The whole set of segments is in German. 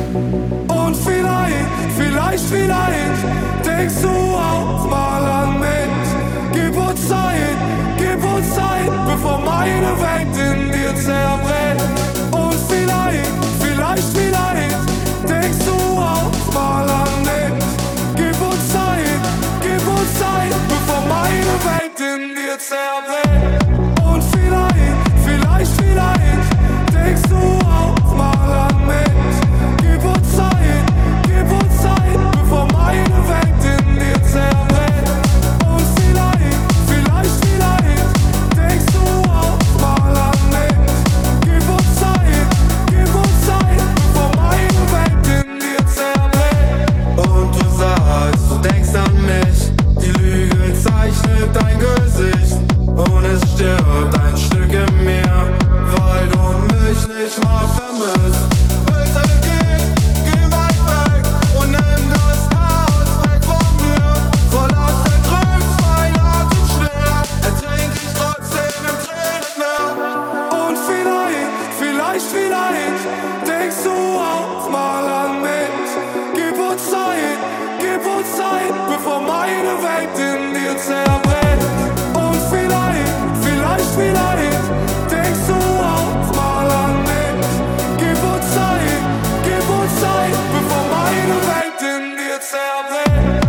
Und vielleicht denkst du auch mal an mich. Gib uns Zeit, bevor meine Welt in dir zerbricht. Und vielleicht denkst du auch mal an mich. Gib uns Zeit, bevor meine Welt in dir zerbricht. Und vielleicht denkst du auch mal an mich. Gib uns Zeit, bevor meine Welt in dir zerbricht. Und vielleicht denkst du auch mal an mich. Gib uns Zeit, bevor meine Welt in dir zerbricht. Und du sagst, du denkst an mich. Die Lüge zeichnet dein Gesicht. Und es stirbt ein Stück in mir, weil du mich nicht mal vermisst. Bitte geh weit weg und nimm das Chaos weg von mir. Voll aus der Trübs, mein Atem schwer, ertrink ich trotzdem im Tränenmeer. Und vielleicht denkst du auch mal an mich. Gib uns Zeit, bevor meine Welt in dir zerbricht. Und vielleicht denkst du auch mal an mich. Gib uns Zeit, bevor meine Welt in dir zerbricht.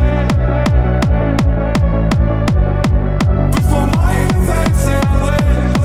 Bevor meine Welt zerbricht.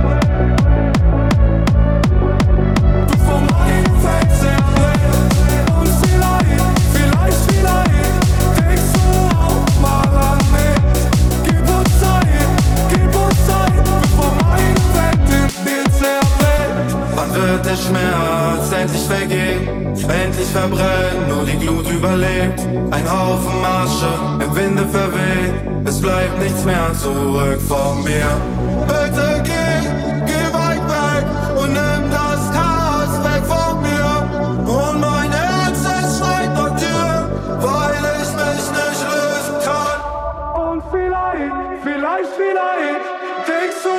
Bevor meine Welt zerbricht. Und vielleicht denkst du auch mal an mich. Gib uns Zeit, bevor meine Welt in dir zerbricht. Wann wird der Schmerz endlich vergehen? Endlich verbrennen, nur die Glut überlebt. Ein Haufen Asche im Winde verweht. Es bleibt nichts mehr zurück von mir. Bitte geh weit weg und nimm das Chaos weg von mir. Und mein Herz, es schreit nach dir, weil ich mich nicht lösen kann. Und vielleicht denkst du